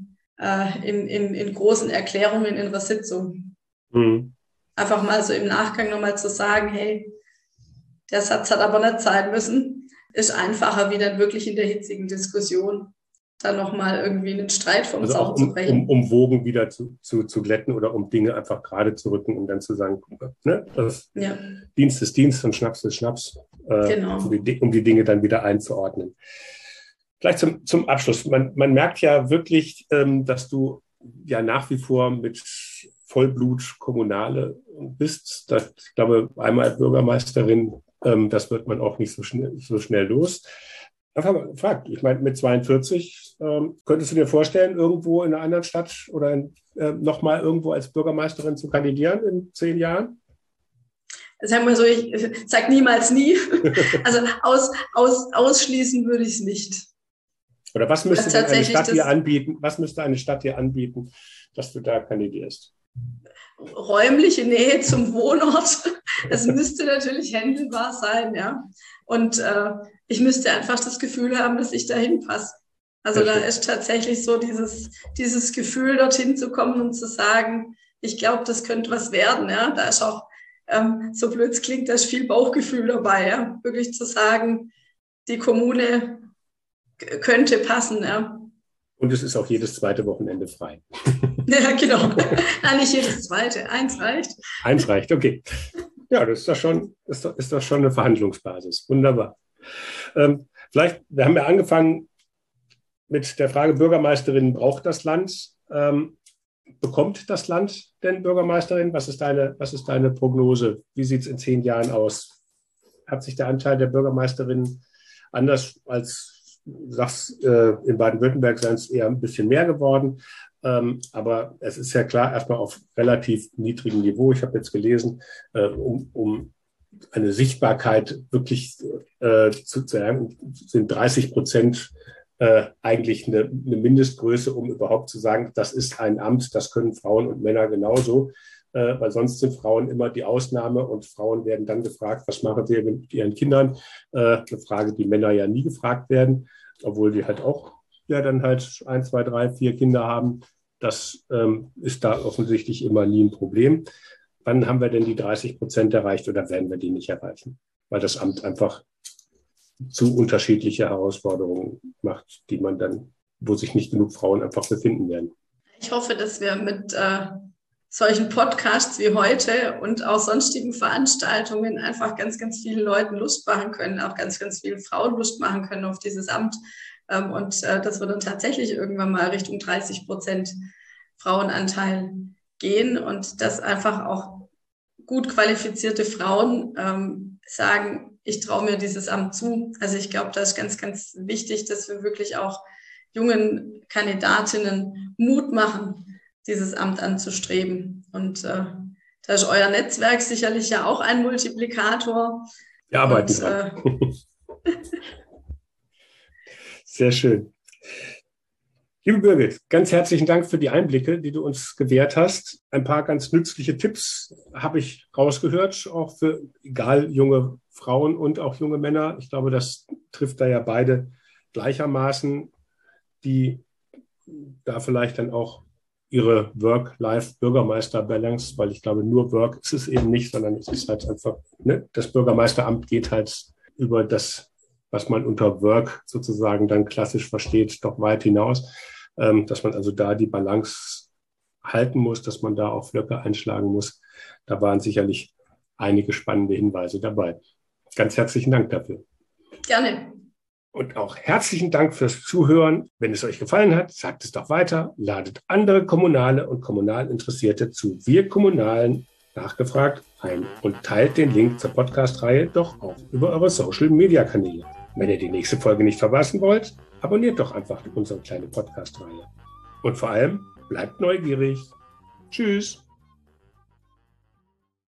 in großen Erklärungen in der Sitzung. Mhm. Einfach mal so im Nachgang nochmal zu sagen, hey, der Satz hat aber nicht sein müssen, ist einfacher, wie dann wirklich in der hitzigen Diskussion dann nochmal irgendwie einen Streit vom Zaun zu brechen. Um Wogen wieder zu glätten oder um Dinge einfach gerade zu rücken, um dann zu sagen, ne, das Dienst ist Dienst und Schnaps ist Schnaps, genau. um die Dinge dann wieder einzuordnen. Vielleicht zum Abschluss. Man merkt ja wirklich, dass du ja nach wie vor mit Vollblut Kommunale bist. Ich glaube, einmal Bürgermeisterin, das wird man auch nicht so schnell los. Einfach mal gefragt. Ich meine, mit 42 könntest du dir vorstellen, irgendwo in einer anderen Stadt oder nochmal irgendwo als Bürgermeisterin zu kandidieren in 10 Jahren? Sagen wir so, ich sage niemals nie. Also ausschließen würde ich es nicht. Oder was müsste denn eine Stadt dir anbieten? Was müsste eine Stadt dir anbieten, dass du da kandidierst? Räumliche Nähe zum Wohnort. Es müsste natürlich händelbar sein, ja. Und ich müsste einfach das Gefühl haben, dass ich dahin passe. Also da ist tatsächlich so dieses Gefühl, dorthin zu kommen und zu sagen, ich glaube, das könnte was werden, ja. Da ist auch, so blöd es klingt, da ist viel Bauchgefühl dabei, ja. Wirklich zu sagen, die Kommune könnte passen, ja. Und es ist auch jedes zweite Wochenende frei. Ja, genau. Nein, nicht jedes zweite. Eins reicht. Eins reicht, okay. Ja, das ist doch schon eine Verhandlungsbasis. Wunderbar. Vielleicht, wir haben ja angefangen mit der Frage, Bürgermeisterin, braucht das Land? Bekommt das Land denn Bürgermeisterin? Was ist deine Prognose? Wie sieht es in 10 Jahren aus? Hat sich der Anteil der Bürgermeisterin anders als du sagst, in Baden-Württemberg seien es eher ein bisschen mehr geworden. Aber es ist ja klar, erstmal auf relativ niedrigem Niveau. Ich habe jetzt gelesen, um eine Sichtbarkeit wirklich zu erlangen, sind 30% eigentlich eine Mindestgröße, um überhaupt zu sagen, das ist ein Amt, das können Frauen und Männer genauso. Weil sonst sind Frauen immer die Ausnahme und Frauen werden dann gefragt, was machen sie mit ihren Kindern? Eine Frage, die Männer ja nie gefragt werden, obwohl die halt auch ja dann halt 1, 2, 3, 4 Kinder haben. Das ist da offensichtlich immer nie ein Problem. Wann haben wir denn die 30% erreicht oder werden wir die nicht erreichen? Weil das Amt einfach zu unterschiedliche Herausforderungen macht, die man dann, wo sich nicht genug Frauen einfach befinden werden. Ich hoffe, dass wir mit solchen Podcasts wie heute und auch sonstigen Veranstaltungen einfach ganz, ganz vielen Leuten Lust machen können, auch ganz, ganz vielen Frauen Lust machen können auf dieses Amt und dass wir dann tatsächlich irgendwann mal Richtung 30% Frauenanteil gehen und dass einfach auch gut qualifizierte Frauen sagen, ich traue mir dieses Amt zu. Also ich glaube, das ist ganz, ganz wichtig, dass wir wirklich auch jungen Kandidatinnen Mut machen, dieses Amt anzustreben. Und da ist euer Netzwerk sicherlich ja auch ein Multiplikator. Wir arbeiten dran. Sehr schön. Liebe Birgit, ganz herzlichen Dank für die Einblicke, die du uns gewährt hast. Ein paar ganz nützliche Tipps habe ich rausgehört, auch für egal junge Frauen und auch junge Männer. Ich glaube, das trifft da ja beide gleichermaßen, die da vielleicht dann auch ihre Work-Life-Bürgermeister-Balance, weil ich glaube, nur Work ist es eben nicht, sondern es ist halt einfach, ne, das Bürgermeisteramt geht halt über das, was man unter Work sozusagen dann klassisch versteht, doch weit hinaus, dass man also da die Balance halten muss, dass man da auch Flöcke einschlagen muss. Da waren sicherlich einige spannende Hinweise dabei. Ganz herzlichen Dank dafür. Gerne. Und auch herzlichen Dank fürs Zuhören. Wenn es euch gefallen hat, sagt es doch weiter, ladet andere Kommunale und kommunal Interessierte zu Wir Kommunalen nachgefragt ein und teilt den Link zur Podcast-Reihe doch auch über eure Social-Media-Kanäle. Wenn ihr die nächste Folge nicht verpassen wollt, abonniert doch einfach unsere kleine Podcast-Reihe. Und vor allem, bleibt neugierig. Tschüss.